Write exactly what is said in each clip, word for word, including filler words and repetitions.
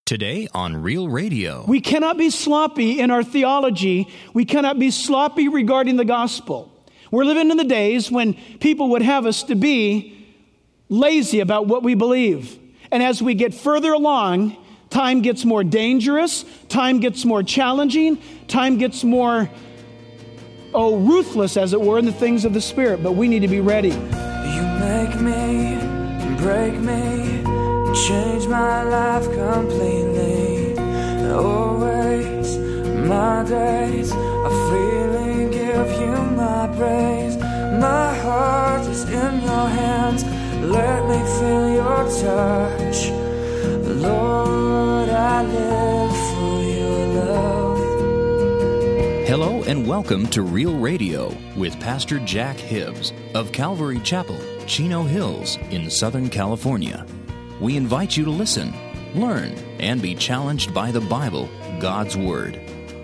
Today on Real Radio. We cannot be sloppy in our theology. We cannot be sloppy regarding the gospel. We're living in the days when people would have us to be lazy about what we believe. And as we get further along, time gets more dangerous, time gets more challenging, time gets more, oh, ruthless, as it were, in the things of the Spirit. But we need to be ready. You make me, break me, change my life completely. Always, my days are freely give you my praise. My heart is in your hands. Let me feel your touch. Lord, I live for your love. Hello and welcome to Real Radio with Pastor Jack Hibbs of Calvary Chapel, Chino Hills in Southern California. We invite you to listen, learn, and be challenged by the Bible, God's Word.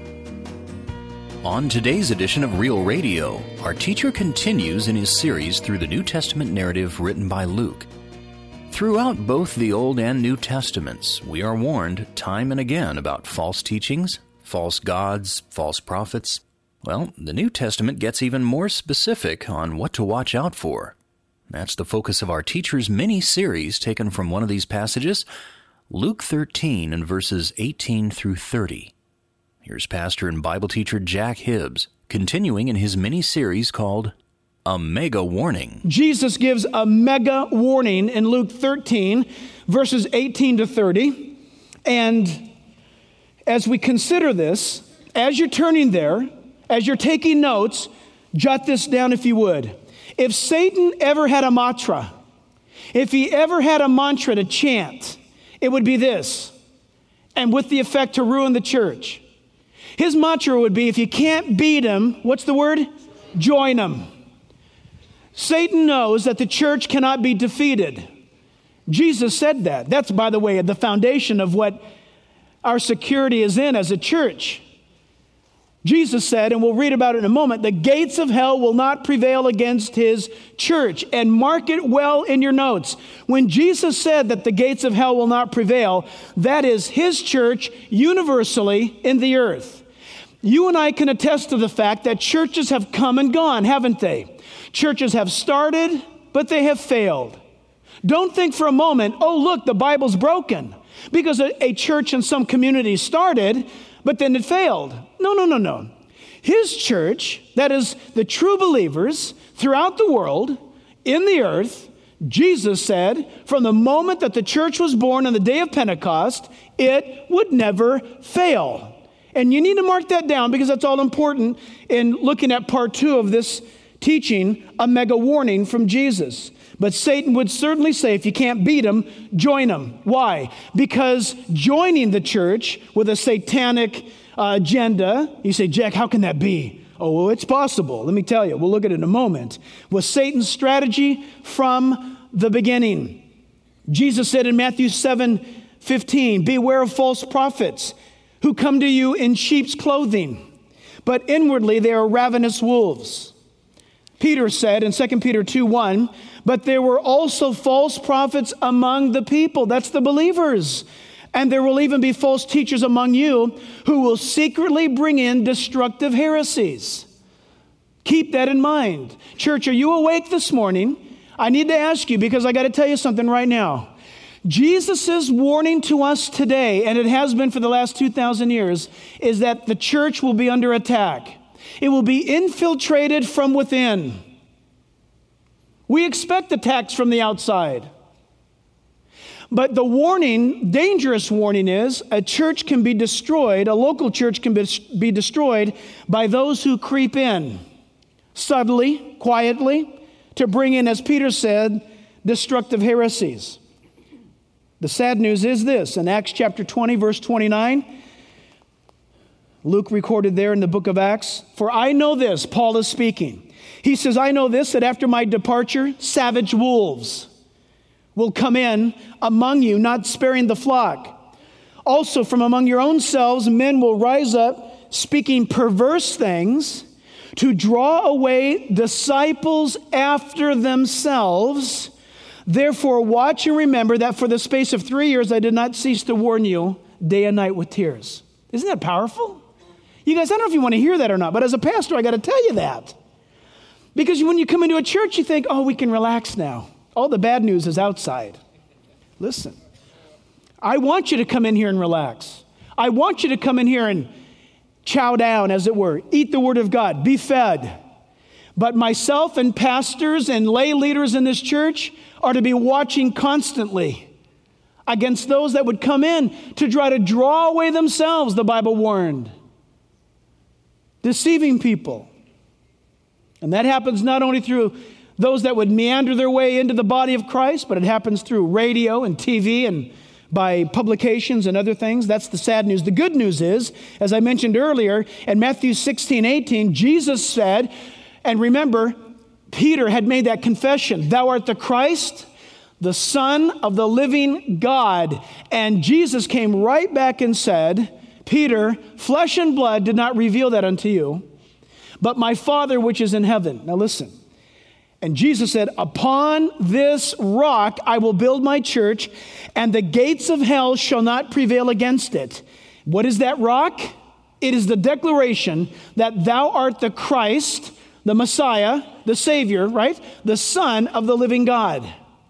On today's edition of Real Radio, our teacher continues in his series through the New Testament narrative written by Luke. Throughout both the Old and New Testaments, we are warned time and again about false teachings, false gods, false prophets. Well, the New Testament gets even more specific on what to watch out for. That's the focus of our teacher's mini-series taken from one of these passages, Luke thirteen and verses eighteen through thirty. Here's pastor and Bible teacher Jack Hibbs, continuing in his mini-series called A Mega Warning. Jesus gives a mega warning in Luke thirteen, verses eighteen to thirty. And as we consider this, as you're turning there, as you're taking notes, jot this down if you would. If Satan ever had a mantra, if he ever had a mantra to chant, it would be this, and with the effect to ruin the church. His mantra would be, if you can't beat him, what's the word? Join him. Satan knows that the church cannot be defeated. Jesus said that. That's, by the way, the foundation of what our security is in as a church. Jesus said, and we'll read about it in a moment, the gates of hell will not prevail against his church. And mark it well in your notes. When Jesus said that the gates of hell will not prevail, that is his church universally in the earth. You and I can attest to the fact that churches have come and gone, haven't they? Churches have started, but they have failed. Don't think for a moment, oh, look, the Bible's broken. Because a, a church in some communities started, but then it failed. No, no, no, no. His church, that is the true believers throughout the world, in the earth, Jesus said, from the moment that the church was born on the day of Pentecost, it would never fail. And you need to mark that down because that's all important in looking at part two of this teaching, a mega warning from Jesus. But Satan would certainly say, if you can't beat him, join him. Why? Because joining the church with a satanic uh, agenda, you say, Jack, how can that be? Oh, well, it's possible. Let me tell you, we'll look at it in a moment. Was Satan's strategy from the beginning. Jesus said in Matthew seven fifteen, beware of false prophets who come to you in sheep's clothing, but inwardly they are ravenous wolves. Peter said in Second Peter two one, but there were also false prophets among the people. That's the believers. And there will even be false teachers among you who will secretly bring in destructive heresies. Keep that in mind. Church, are you awake this morning? I need to ask you because I got to tell you something right now. Jesus' warning to us today, and it has been for the last two thousand years, is that the church will be under attack. It will be infiltrated from within. We expect attacks from the outside. But the warning, dangerous warning is a church can be destroyed, a local church can be, be destroyed by those who creep in subtly, quietly, to bring in, as Peter said, destructive heresies. The sad news is this, in Acts chapter twenty, verse twenty-nine, Luke recorded there in the book of Acts, for I know this, Paul is speaking. He says, I know this, that after my departure, savage wolves will come in among you, not sparing the flock. Also from among your own selves, men will rise up, speaking perverse things, to draw away disciples after themselves. Therefore, watch and remember that for the space of three years I did not cease to warn you day and night with tears. Isn't that powerful? You guys, I don't know if you want to hear that or not, but as a pastor, I got to tell you that. Because when you come into a church, you think, oh, we can relax now. All the bad news is outside. Listen, I want you to come in here and relax. I want you to come in here and chow down, as it were. Eat the Word of God. Be fed. But myself and pastors and lay leaders in this church are to be watching constantly against those that would come in to try to draw away themselves, the Bible warned. Deceiving people. And that happens not only through those that would meander their way into the body of Christ, but it happens through radio and T V and by publications and other things. That's the sad news. The good news is, as I mentioned earlier, in Matthew sixteen eighteen, Jesus said, and remember, Peter had made that confession, thou art the Christ, the Son of the living God. And Jesus came right back and said, Peter, flesh and blood did not reveal that unto you, but my Father which is in heaven. Now listen. And Jesus said, upon this rock I will build my church, and the gates of hell shall not prevail against it. What is that rock? It is the declaration that thou art the Christ, the Messiah, the Savior, right? The Son of the living God.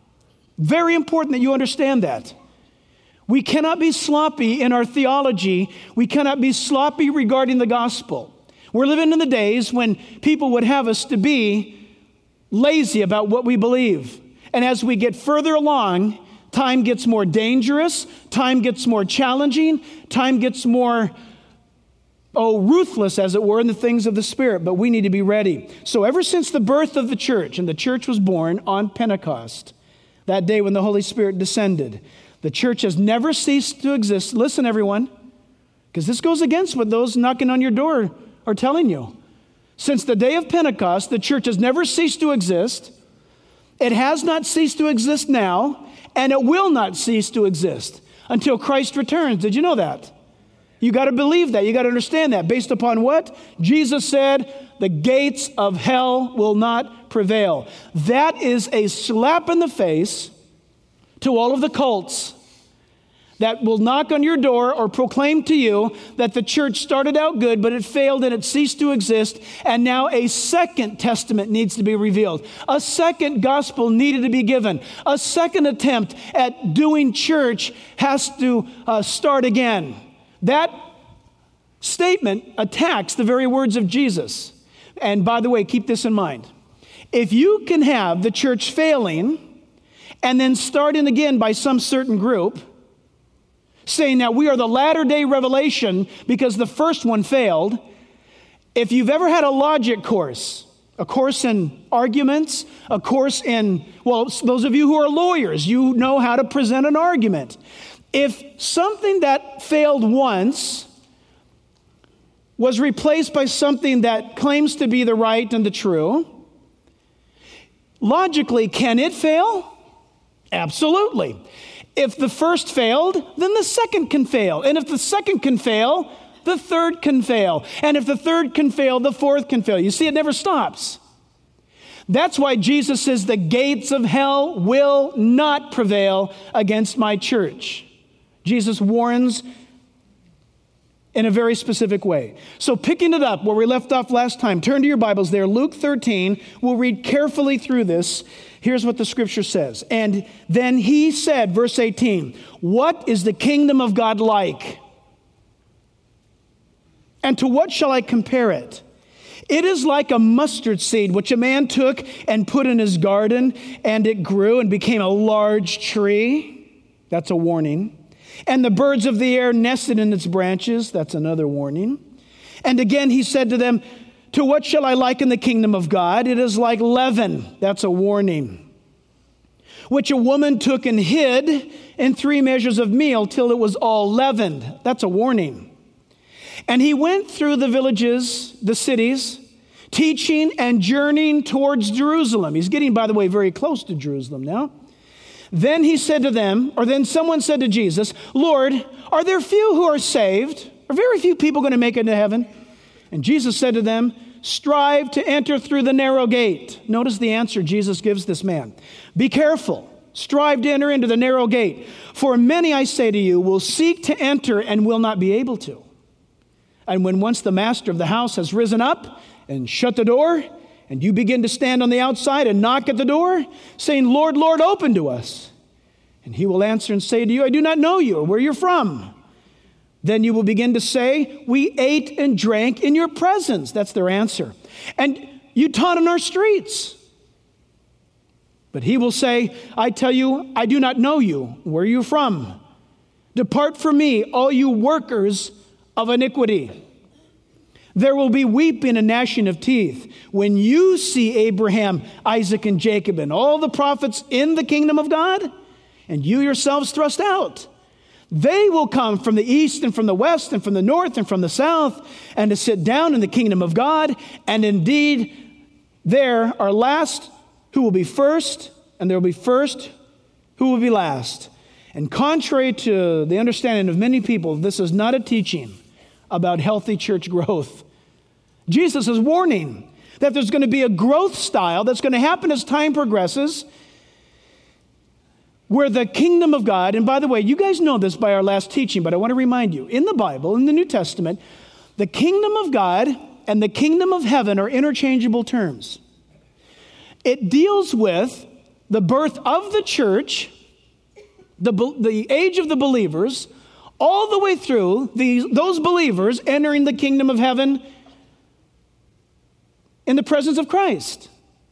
Very important that you understand that. We cannot be sloppy in our theology. We cannot be sloppy regarding the gospel. We're living in the days when people would have us to be lazy about what we believe. And as we get further along, time gets more dangerous, time gets more challenging, time gets more, oh, ruthless, as it were, in the things of the Spirit. But we need to be ready. So ever since the birth of the church, and the church was born on Pentecost, that day when the Holy Spirit descended, the church has never ceased to exist. Listen, everyone, because this goes against what those knocking on your door are telling you. Since the day of Pentecost, the church has never ceased to exist. It has not ceased to exist now, and it will not cease to exist until Christ returns. Did you know that? You got to believe that. You got to understand that. Based upon what? Jesus said, the gates of hell will not prevail. That is a slap in the face to all of the cults that will knock on your door or proclaim to you that the church started out good, but it failed and it ceased to exist, and now a second testament needs to be revealed. A second gospel needed to be given. A second attempt at doing church has to uh, start again. That statement attacks the very words of Jesus. And by the way, keep this in mind. If you can have the church failing and then starting again by some certain group, saying that we are the latter-day revelation because the first one failed. If you've ever had a logic course, a course in arguments, a course in, well, those of you who are lawyers, you know how to present an argument. If something that failed once was replaced by something that claims to be the right and the true, logically, can it fail? Absolutely. If the first failed, then the second can fail. And if the second can fail, the third can fail. And if the third can fail, the fourth can fail. You see, it never stops. That's why Jesus says the gates of hell will not prevail against my church. Jesus warns in a very specific way. So picking it up where we left off last time, turn to your Bibles there, Luke thirteen. We'll read carefully through this. Here's what the scripture says. And then he said, verse eighteen, what is the kingdom of God like? And to what shall I compare it? It is like a mustard seed, which a man took and put in his garden, and it grew and became a large tree. That's a warning. And the birds of the air nested in its branches. That's another warning. And again he said to them, to what shall I liken the kingdom of God? It is like leaven. That's a warning. Which a woman took and hid in three measures of meal till it was all leavened. That's a warning. And he went through the villages, the cities, teaching and journeying towards Jerusalem. He's getting, by the way, very close to Jerusalem now. Then he said to them, or then someone said to Jesus, Lord, are there few who are saved? Are very few people going to make it into heaven? And Jesus said to them, strive to enter through the narrow gate. Notice the answer Jesus gives this man. Be careful. Strive to enter into the narrow gate. For many, I say to you, will seek to enter and will not be able to. And when once the master of the house has risen up and shut the door, and you begin to stand on the outside and knock at the door, saying, Lord, Lord, open to us. And he will answer and say to you, I do not know you or where you're from. Then you will begin to say, we ate and drank in your presence. That's their answer. And you taught in our streets. But he will say, I tell you, I do not know you. Where are you from? Depart from me, all you workers of iniquity. There will be weeping and gnashing of teeth when you see Abraham, Isaac, and Jacob, and all the prophets in the kingdom of God, and you yourselves thrust out. They will come from the east and from the west and from the north and from the south, and to sit down in the kingdom of God. And indeed, there are last who will be first, and there will be first who will be last. And contrary to the understanding of many people, this is not a teaching about healthy church growth. Jesus is warning that there's going to be a growth style that's going to happen as time progresses, where the kingdom of God, and by the way, you guys know this by our last teaching, but I want to remind you, in the Bible, in the New Testament, the kingdom of God and the kingdom of heaven are interchangeable terms. It deals with the birth of the church, the, the age of the believers, all the way through the, those believers entering the kingdom of heaven in the presence of Christ.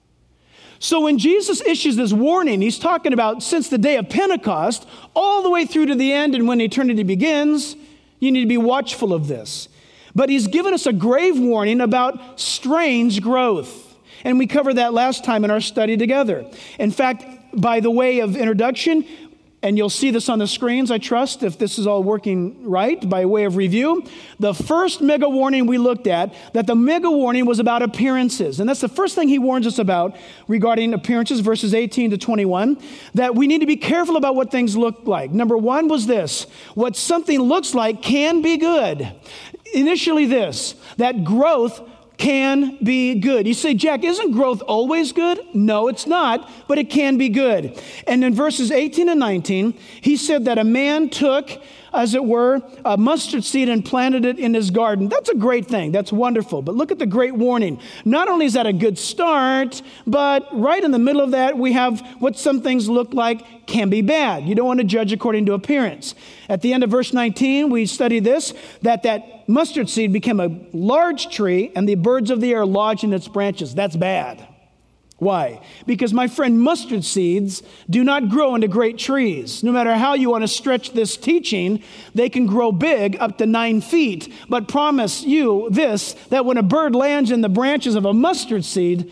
So when Jesus issues this warning, he's talking about since the day of Pentecost, all the way through to the end and when eternity begins, you need to be watchful of this. But he's given us a grave warning about strange growth. And we covered that last time in our study together. In fact, by the way of introduction, and you'll see this on the screens, I trust, if this is all working right, by way of review. The first mega warning we looked at, that the mega warning was about appearances. And that's the first thing he warns us about regarding appearances, verses eighteen to twenty-one, that we need to be careful about what things look like. Number one was this: what something looks like can be good. Initially this, that growth can be good. You say, Jack, isn't growth always good? No, it's not, but it can be good. And in verses eighteen and nineteen, he said that a man took, as it were, a mustard seed and planted it in his garden. That's a great thing. That's wonderful. But look at the great warning. Not only is that a good start, but right in the middle of that, we have what some things look like can be bad. You don't want to judge according to appearance. At the end of verse nineteen, we study this, that that mustard seed became a large tree and the birds of the air lodged in its branches. That's bad. Why? Because, my friend, mustard seeds do not grow into great trees. No matter how you want to stretch this teaching, they can grow big up to nine feet. But promise you this, that when a bird lands in the branches of a mustard seed,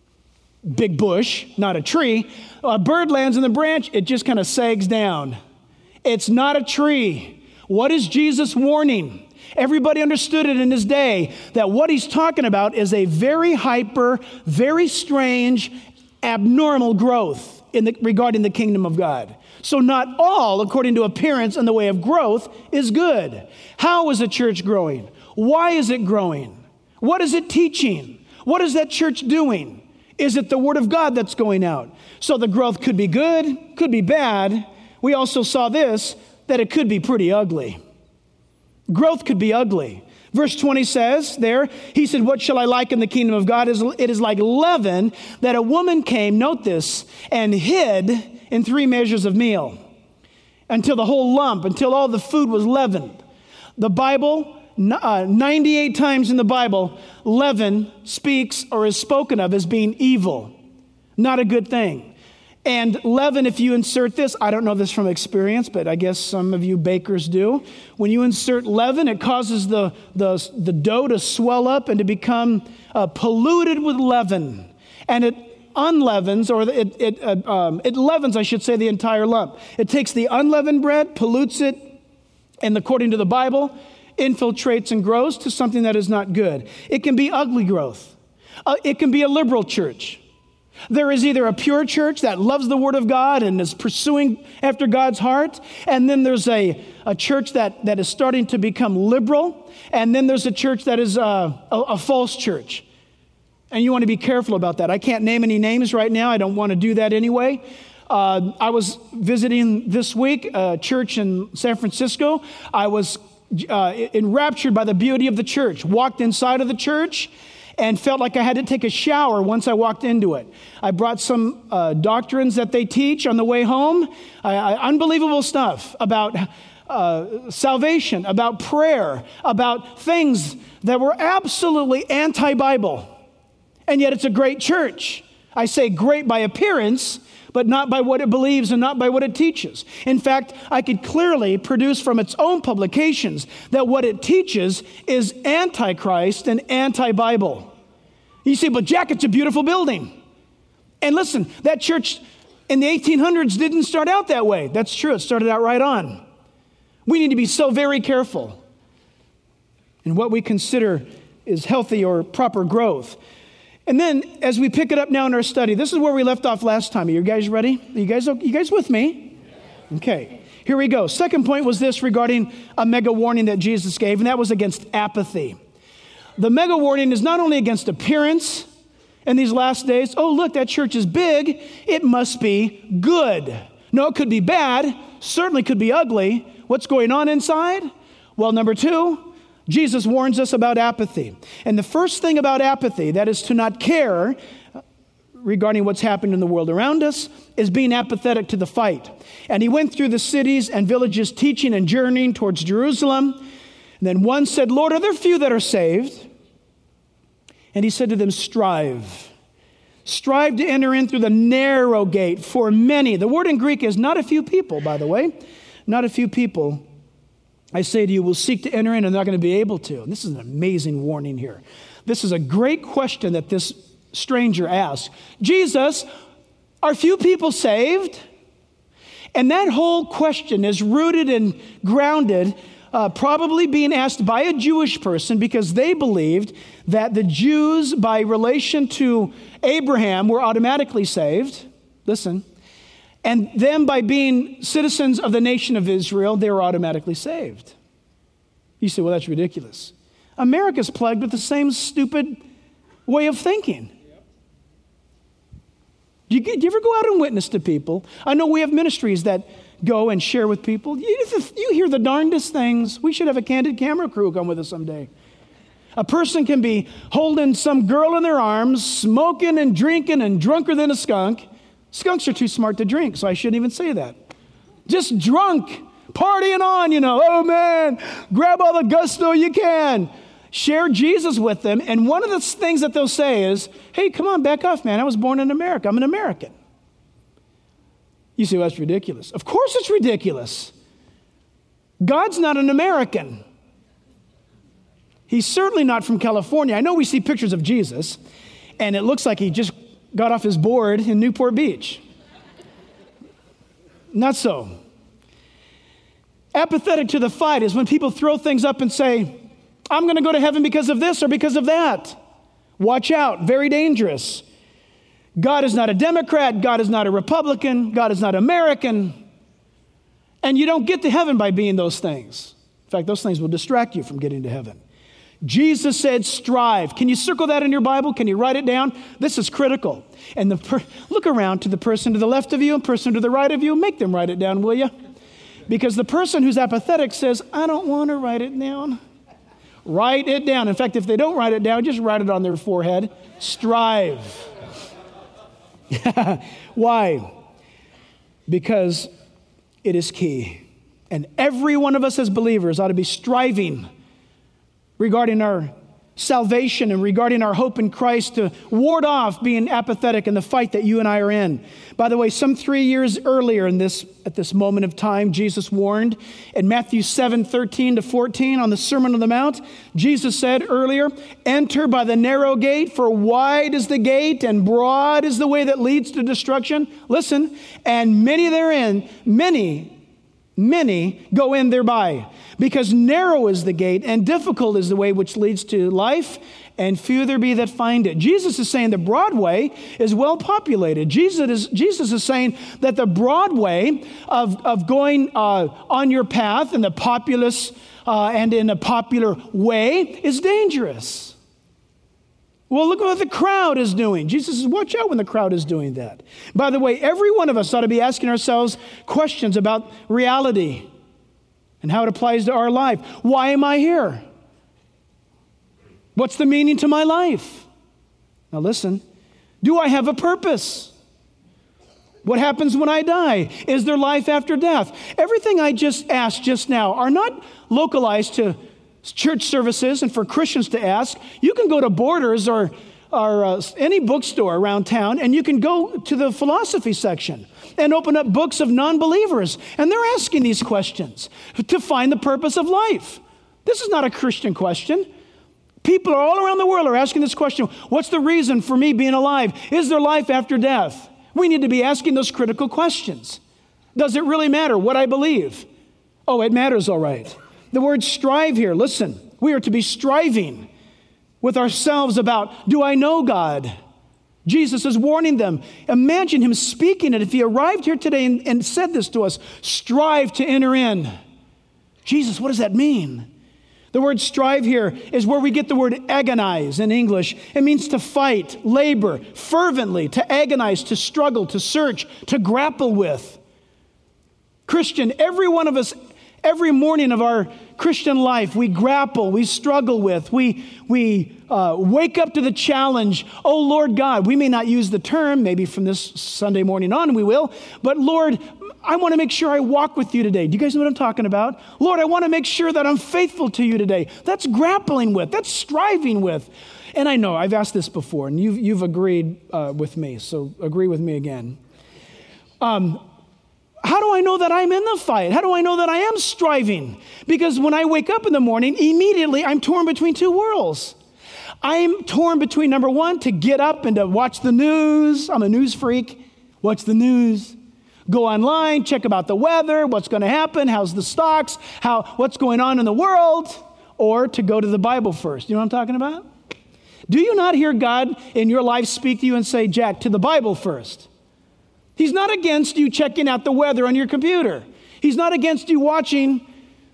big bush, not a tree, a bird lands in the branch, it just kind of sags down. It's not a tree. What is Jesus warning? Everybody understood it in his day, that what he's talking about is a very hyper, very strange, abnormal growth in the, regarding the kingdom of God. So not all, according to appearance and the way of growth, is good. How is a church growing? Why is it growing? What is it teaching? What is that church doing? Is it the word of God that's going out? So the growth could be good, could be bad. We also saw this, that it could be pretty ugly. Growth could be ugly. Verse twenty says there, he said, what shall I liken the kingdom of God? It is like leaven that a woman came, note this, and hid in three measures of meal until the whole lump, until all the food was leavened. The Bible, uh, ninety-eight times in the Bible, leaven speaks or is spoken of as being evil, not a good thing. And leaven, if you insert this, I don't know this from experience, but I guess some of you bakers do. When you insert leaven, it causes the, the, the dough to swell up and to become uh, polluted with leaven. And it unleavens, or it, it, uh, um, it leavens, I should say, the entire lump. It takes the unleavened bread, pollutes it, and according to the Bible, infiltrates and grows to something that is not good. It can be ugly growth. Uh, it can be a liberal church. There is either a pure church that loves the Word of God and is pursuing after God's heart, and then there's a, a church that, that is starting to become liberal, and then there's a church that is a, a, a false church. And you want to be careful about that. I can't name any names right now. I don't want to do that anyway. Uh, I was visiting this week a church in San Francisco. I was uh, enraptured by the beauty of the church. Walked inside of the church and felt like I had to take a shower once I walked into it. I brought some uh, doctrines that they teach on the way home. I, I, unbelievable stuff about uh, salvation, about prayer, about things that were absolutely anti-Bible. And yet it's a great church. I say great by appearance, but not by what it believes and not by what it teaches. In fact, I could clearly produce from its own publications that what it teaches is anti-Christ and anti-Bible. You see, but Jack, it's a beautiful building. And listen, that church in the eighteen hundreds didn't start out that way. That's true. It started out right on. We need to be so very careful in what we consider is healthy or proper growth. And then, as we pick it up now in our study, this is where we left off last time. Are you guys ready? Are you guys, you guys with me? Okay, here we go. Second point was this regarding a mega warning that Jesus gave, and that was against apathy. The mega warning is not only against appearance in these last days. Oh, look, that church is big. It must be good. No, it could be bad. Certainly could be ugly. What's going on inside? Well, number two, Jesus warns us about apathy. And the first thing about apathy, that is to not care regarding what's happening in the world around us, is being apathetic to the fight. And he went through the cities and villages teaching and journeying towards Jerusalem. And then one said, Lord, are there few that are saved? And he said to them, strive. Strive to enter in through the narrow gate, for many. The word in Greek is not a few people, by the way. Not a few people, I say to you, will seek to enter in and not going to be able to. And this is an amazing warning here. This is a great question that this stranger asked. Jesus, are few people saved? And that whole question is rooted and grounded, uh, probably being asked by a Jewish person because they believed that the Jews, by relation to Abraham, were automatically saved. Listen. And them, by being citizens of the nation of Israel, they were automatically saved. You say, well, that's ridiculous. America's plagued with the same stupid way of thinking. Do you, do you ever go out and witness to people? I know we have ministries that go and share with people. You, you hear the darndest things. We should have a candid camera crew come with us someday. A person can be holding some girl in their arms, smoking and drinking and drunker than a skunk. Skunks are too smart to drink, so I shouldn't even say that. Just drunk, partying on, you know. Oh, man, grab all the gusto you can. Share Jesus with them, and one of the things that they'll say is, hey, come on, back off, man. I was born in America. I'm an American. You say, well, that's ridiculous. Of course it's ridiculous. God's not an American. He's certainly not from California. I know we see pictures of Jesus, and it looks like he just got off his board in Newport Beach. Not so. Apathetic to the fight is when people throw things up and say, I'm going to go to heaven because of this or because of that. Watch out, very dangerous. God is not a Democrat, God is not a Republican, God is not American. And you don't get to heaven by being those things. In fact, those things will distract you from getting to heaven. Jesus said, strive. Can you circle that in your Bible? Can you write it down? This is critical. And the per- look around to the person to the left of you and person to the right of you. Make them write it down, will you? Because the person who's apathetic says, I don't want to write it down. Write it down. In fact, if they don't write it down, just write it on their forehead. Strive. Why? Because it is key. And every one of us as believers ought to be striving regarding our salvation and regarding our hope in Christ to ward off being apathetic in the fight that you and I are in. By the way, some three years earlier in this, at this moment of time, Jesus warned in Matthew seven, thirteen to fourteen on the Sermon on the Mount, Jesus said earlier, enter by the narrow gate, for wide is the gate and broad is the way that leads to destruction. Listen, and many therein, many Many go in thereby, because narrow is the gate and difficult is the way which leads to life, and few there be that find it. Jesus is saying the broad way is well populated. Jesus is, Jesus is saying that the broad way of, of going uh, on your path in the populous uh, and in a popular way is dangerous. Well, look what the crowd is doing. Jesus says, watch out when the crowd is doing that. By the way, every one of us ought to be asking ourselves questions about reality and how it applies to our life. Why am I here? What's the meaning to my life? Now listen, do I have a purpose? What happens when I die? Is there life after death? Everything I just asked just now are not localized to church services and for Christians to ask. You can go to Borders or, or uh, any bookstore around town, and you can go to the philosophy section and open up books of non-believers, and they're asking these questions to find the purpose of life. This is not a Christian question. People all around the world are asking this question. What's the reason for me being alive? Is there life after death? We need to be asking those critical questions. Does it really matter what I believe? Oh, it matters, all right. The word strive here, listen, we are to be striving with ourselves about, do I know God? Jesus is warning them. Imagine him speaking it. If he arrived here today and, and said this to us, strive to enter in. Jesus, what does that mean? The word strive here is where we get the word agonize in English. It means to fight, labor, fervently, to agonize, to struggle, to search, to grapple with. Christian, every one of us, every morning of our Christian life, we grapple, we struggle with, we, we uh, wake up to the challenge. Oh, Lord God, we may not use the term, maybe from this Sunday morning on we will, but Lord, I want to make sure I walk with you today. Do you guys know what I'm talking about? Lord, I want to make sure that I'm faithful to you today. That's grappling with, that's striving with. And I know, I've asked this before, and you've, you've agreed uh, with me, so agree with me again. Um, How do I know that I'm in the fight? How do I know that I am striving? Because when I wake up in the morning, immediately I'm torn between two worlds. I'm torn between, number one, to get up and to watch the news. I'm a news freak. Watch the news. Go online, check about the weather, what's going to happen, how's the stocks, how what's going on in the world, or to go to the Bible first. You know what I'm talking about? Do you not hear God in your life speak to you and say, Jack, to the Bible first? He's not against you checking out the weather on your computer. He's not against you watching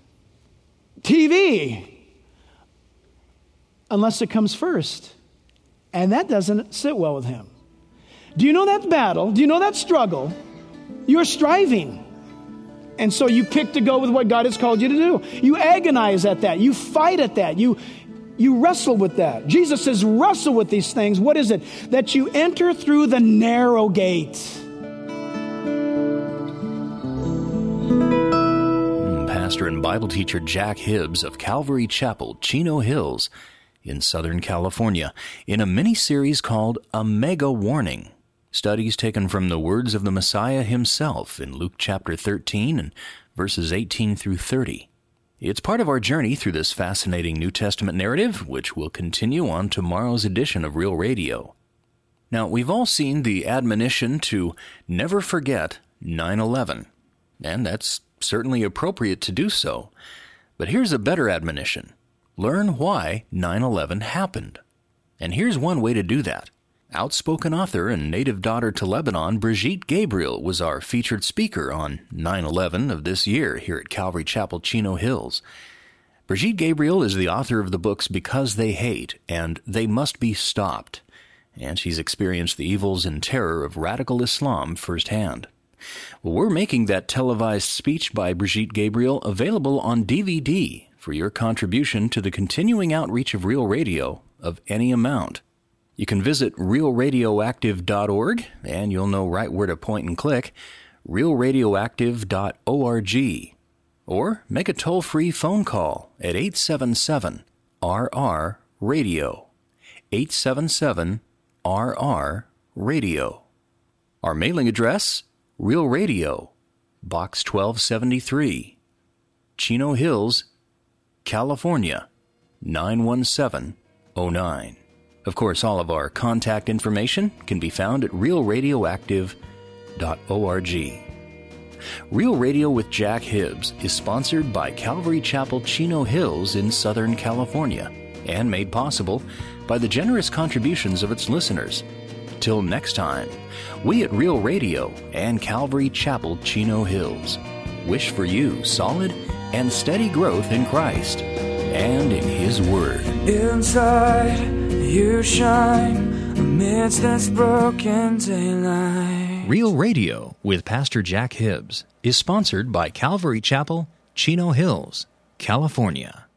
T V unless it comes first. And that doesn't sit well with him. Do you know that battle? Do you know that struggle? You're striving. And so you pick to go with what God has called you to do. You agonize at that. You fight at that. You, you wrestle with that. Jesus says, wrestle with these things. What is it? That you enter through the narrow gate. Pastor and Bible teacher Jack Hibbs of Calvary Chapel, Chino Hills, in Southern California, in a mini-series called A Mega Warning. Studies taken from the words of the Messiah himself in Luke chapter thirteen and verses eighteen through thirty. It's part of our journey through this fascinating New Testament narrative, which will continue on tomorrow's edition of Real Radio. Now, we've all seen the admonition to never forget nine eleven, and that's certainly appropriate to do so. But here's a better admonition. Learn why nine eleven happened. And here's one way to do that. Outspoken author and native daughter to Lebanon, Brigitte Gabriel, was our featured speaker on nine eleven of this year here at Calvary Chapel, Chino Hills. Brigitte Gabriel is the author of the books Because They Hate and They Must Be Stopped, and she's experienced the evils and terror of radical Islam firsthand. Well, we're making that televised speech by Brigitte Gabriel available on D V D for your contribution to the continuing outreach of Real Radio of any amount. You can visit real radioactive dot org, and you'll know right where to point and click, real radioactive dot org, or make a toll-free phone call at eight seven seven R R radio, eight seven seven R R radio. Our mailing address, Real Radio, Box twelve seventy-three, Chino Hills, California, nine one seven oh nine. Of course, all of our contact information can be found at real radioactive dot org. Real Radio with Jack Hibbs is sponsored by Calvary Chapel, Chino Hills in Southern California and made possible by the generous contributions of its listeners. Till next time, we at Real Radio and Calvary Chapel, Chino Hills wish for you solid and steady growth in Christ. and in His Word. Inside, you shine amidst this broken daylight. Real Radio with Pastor Jack Hibbs is sponsored by Calvary Chapel, Chino Hills, California.